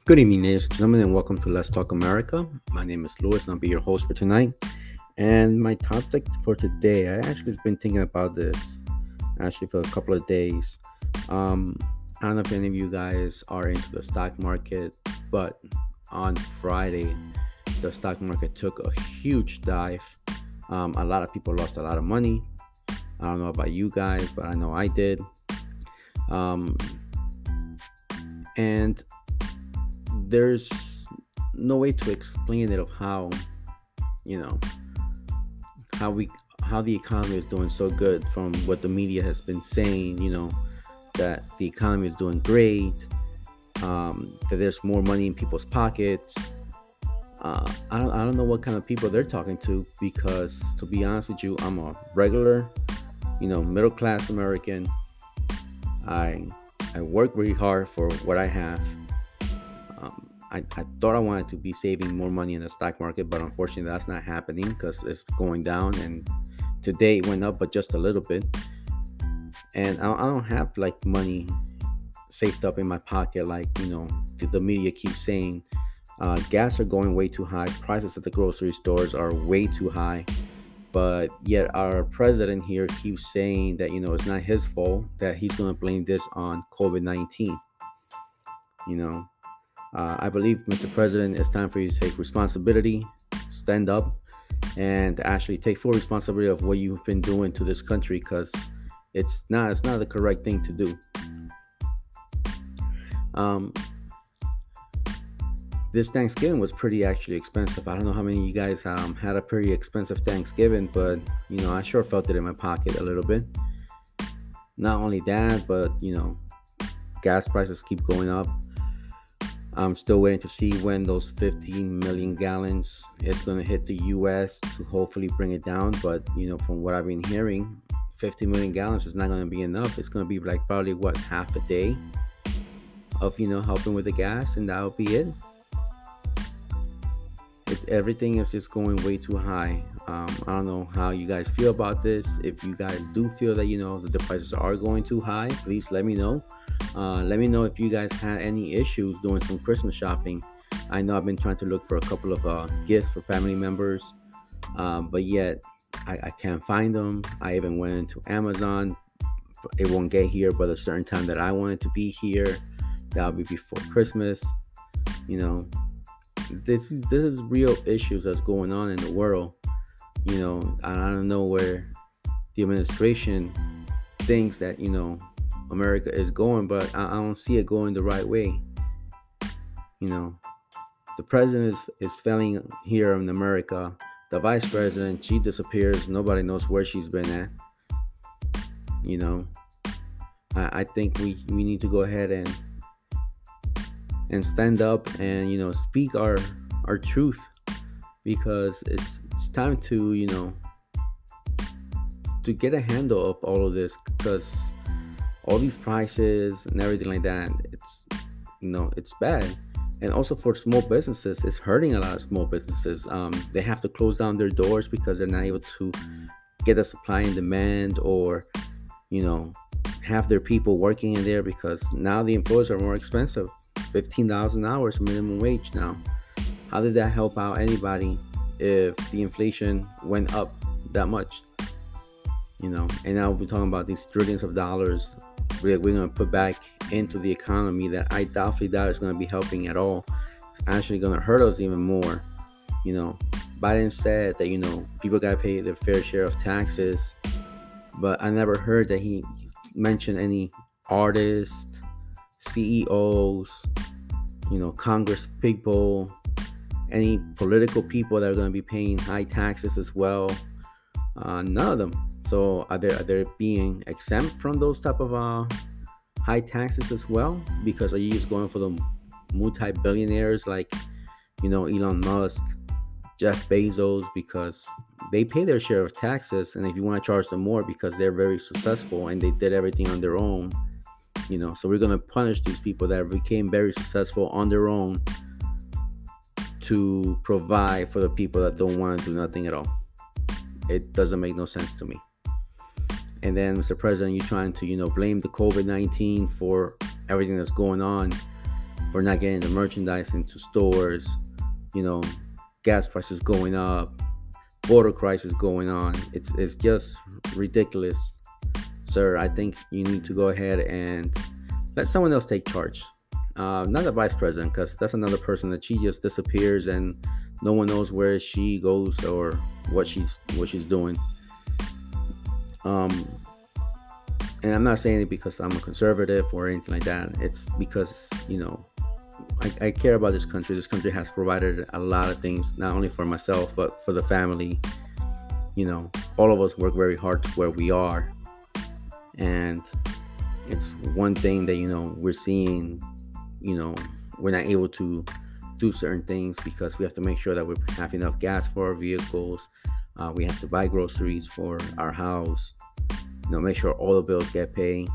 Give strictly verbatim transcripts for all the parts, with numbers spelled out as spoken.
Good evening, ladies and gentlemen, and welcome to Let's Talk America. My name is Louis, and I'll be your host for tonight. And my topic for today, I actually been thinking about this actually for a couple of days. Um, I don't know if any of you guys are into the stock market, but on Friday, the stock market took a huge dive. Um, a lot of people lost a lot of money. I don't know about you guys, but I know I did. Um, and there's no way to explain it of how you know how we how the economy is doing so good from what the media has been saying, you know that the economy is doing great, um, that there's more money in people's pockets. uh, I, don't, I don't know what kind of people they're talking to, because to be honest with you, I'm a regular, you know middle class American. I i work really hard for what I have. um, I, I thought I wanted to be saving more money in the stock market, but unfortunately, that's not happening because it's going down. And today it went up, but just a little bit. And I, I don't have like money saved up in my pocket, like you know the, the media keeps saying. Uh, gas are going way too high. Prices at the grocery stores are way too high. But yet our president here keeps saying that you know it's not his fault, that he's going to blame this on COVID nineteen. You know, Uh, I believe, Mister President, it's time for you to take responsibility, stand up, and actually take full responsibility of what you've been doing to this country, because it's not it's not the correct thing to do. Um, this Thanksgiving was pretty actually expensive. I don't know how many of you guys um, had a pretty expensive Thanksgiving, but you know I sure felt it in my pocket a little bit. Not only that, but you know gas prices keep going up. I'm still waiting to see when those fifteen million gallons is going to hit the U S to hopefully bring it down. But, you know, from what I've been hearing, fifty million gallons is not going to be enough. It's going to be like probably what, half a day of, you know, helping with the gas, and that'll be it. It everything is just going way too high. Um, I don't know how you guys feel about this. If you guys do feel that, you know, that the prices are going too high, please let me know. Uh, let me know if you guys had any issues doing some Christmas shopping. I know I've been trying to look for a couple of uh, gifts for family members, um, but yet I, I can't find them. I even went into Amazon. It won't get here, but a certain time that I want it to be here, that'll be before Christmas. You know, this is this is real issues that's going on in the world. You know, I don't know where the administration thinks that you know America is going, but I, I don't see it going the right way. You know, the president is, is failing here in America. The vice president, she disappears. Nobody knows where she's been at. You know, I, I think we, we need to go ahead and and stand up and you know speak our our truth, because it's it's time to you know to get a handle of all of this, because all these prices and everything like that, it's you know it's bad. And also for small businesses, it's hurting a lot of small businesses. Um, they have to close down their doors because they're not able to get a supply and demand, or you know have their people working in there, because now the employees are more expensive. fifteen dollars an hour is minimum wage now. How did that help out anybody if the inflation went up that much? You know and now we're talking about these trillions of dollars we're, we're going to put back into the economy, that I doubtfully doubt is going to be helping at all. It's actually going to hurt us even more. you know Biden said that you know people got to pay their fair share of taxes, but I never heard that he mentioned any artists, C E Os, you know congress people, any political people that are going to be paying high taxes as well. Uh, none of them. So are they, are they being exempt from those type of uh, high taxes as well? Because are you just going for the multi-billionaires like you know Elon Musk, Jeff Bezos, because they pay their share of taxes, and if you want to charge them more because they're very successful and they did everything on their own, you know so we're going to punish these people that became very successful on their own to provide for the people that don't want to do nothing at all. It doesn't make no sense to me. And then, Mister President, you're trying to, you know, blame the COVID nineteen for everything that's going on. for not getting the merchandise into stores, you know, gas prices going up, border crisis going on. It's, it's just ridiculous. Sir, I think you need to go ahead and let someone else take charge. Uh, not the vice president, because that's another person that she just disappears and no one knows where she goes or what she's what she's doing. Um, and I'm not saying it because I'm a conservative or anything like that. It's because, you know, I, I care about this country. This country has provided a lot of things, not only for myself, but for the family. You know, all of us work very hard to where we are. And it's one thing that, you know, we're seeing, you know, we're not able to do certain things because we have to make sure that we have enough gas for our vehicles. Uh, we have to buy groceries for our house, you know, make sure all the bills get paid.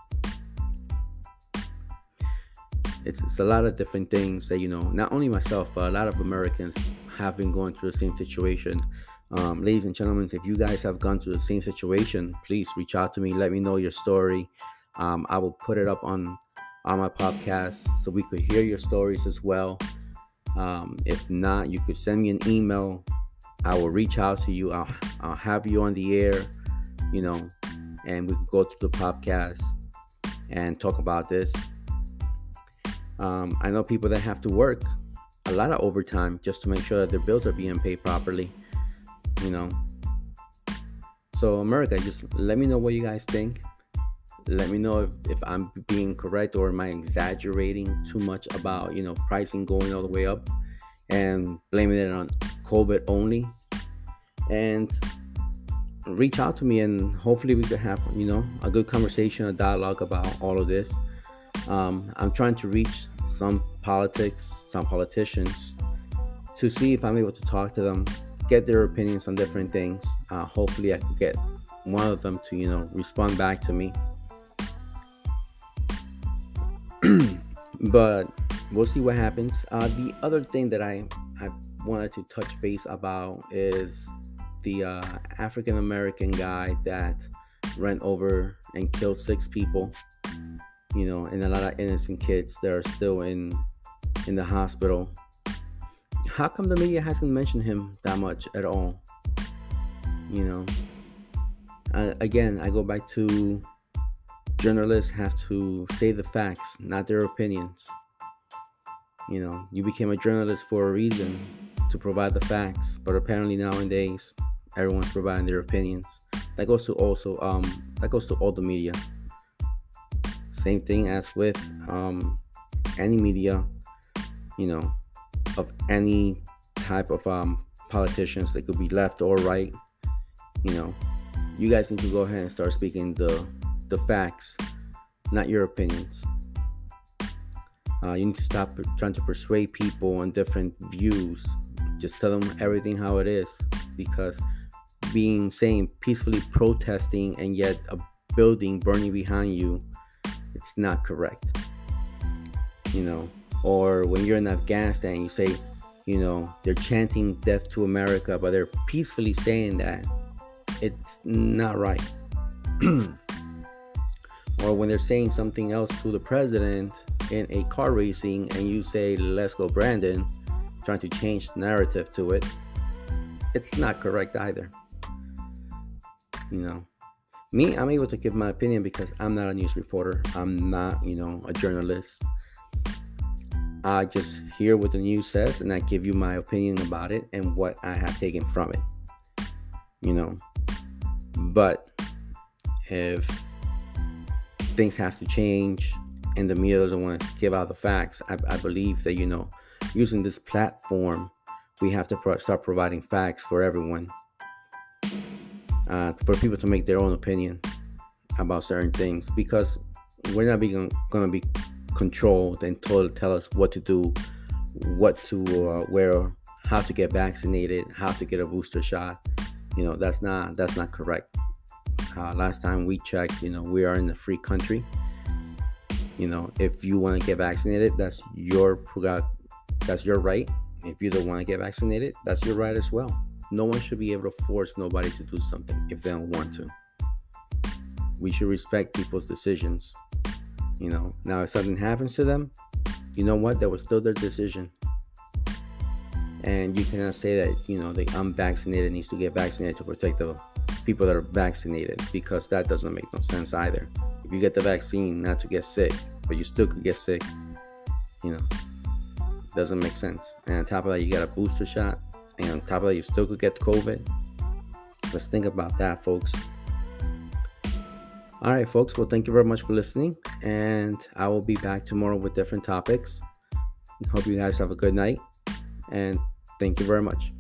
It's, it's a lot of different things that, you know, not only myself, but a lot of Americans have been going through the same situation. Um, ladies and gentlemen, if you guys have gone through the same situation, please reach out to me. Let me know your story. Um, I will put it up on, on my podcast so we could hear your stories as well. Um, if not, you could send me an email. I will reach out to you. I'll, I'll have you on the air, you know, and we could go through the podcast and talk about this. Um, I know people that have to work a lot of overtime just to make sure that their bills are being paid properly, you know. So America, just let me know what you guys think. Let me know if, if I'm being correct or am I exaggerating too much about, you know, pricing going all the way up and blaming it on COVID only. And reach out to me and hopefully we could have, you know, a good conversation, a dialogue about all of this. Um, I'm trying to reach some politics, some politicians to see if I'm able to talk to them, get their opinions on different things. Uh, hopefully I could get one of them to, you know, respond back to me. But we'll see what happens. Uh, the other thing that I, I wanted to touch base about is the uh, African American guy that ran over and killed six people, you know, and a lot of innocent kids that are still in in the hospital. How come the media hasn't mentioned him that much at all? You know, uh, again, I go back to journalists have to say the facts, not their opinions. You know, you became a journalist for a reason, to provide the facts, but apparently nowadays everyone's providing their opinions. That goes to also um that goes to all the media. Same thing as with um any media, you know, of any type of um politicians. They could be left or right. You know, you guys need to go ahead and start speaking the the facts, not your opinions. Uh, you need to stop trying to persuade people on different views. Just tell them everything how it is, because being saying peacefully protesting and yet a building burning behind you, it's not correct. You know, or when you're in Afghanistan, you say, you know, they're chanting death to America, but they're peacefully saying that. It's not right. Or when they're saying something else to the president in a car racing and you say, let's go Brandon, trying to change the narrative to it, it's not correct either. You know, me, I'm able to give my opinion because I'm not a news reporter. I'm not, you know, a journalist. I just hear what the news says and I give you my opinion about it and what I have taken from it. You know, but if things have to change and the media doesn't want to give out the facts, I, I believe that, you know, using this platform, we have to pro- start providing facts for everyone, uh, for people to make their own opinion about certain things, because we're not going to be controlled and told to tell us what to do, what to uh, wear, how to get vaccinated, how to get a booster shot. You know, that's not that's not correct. Uh, last time we checked, you know, we are in a free country. You know, if you want to get vaccinated, that's your that's your right. If you don't want to get vaccinated, that's your right as well. No one should be able to force nobody to do something if they don't want to. We should respect people's decisions. You know, now if something happens to them, you know what? That was still their decision. And you cannot say that, you know, the unvaccinated needs to get vaccinated to protect the people that are vaccinated, because that doesn't make no sense either. If you get the vaccine not to get sick, but you still could get sick, you know, doesn't make sense. And on top of that, you got a booster shot, and on top of that, you still could get COVID. Let's think about that, folks. All right, folks. Well, thank you very much for listening, and I will be back tomorrow with different topics. Hope you guys have a good night, and thank you very much.